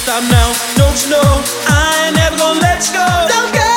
stop now. Don't you know I ain't never gonna let you go. Don't go.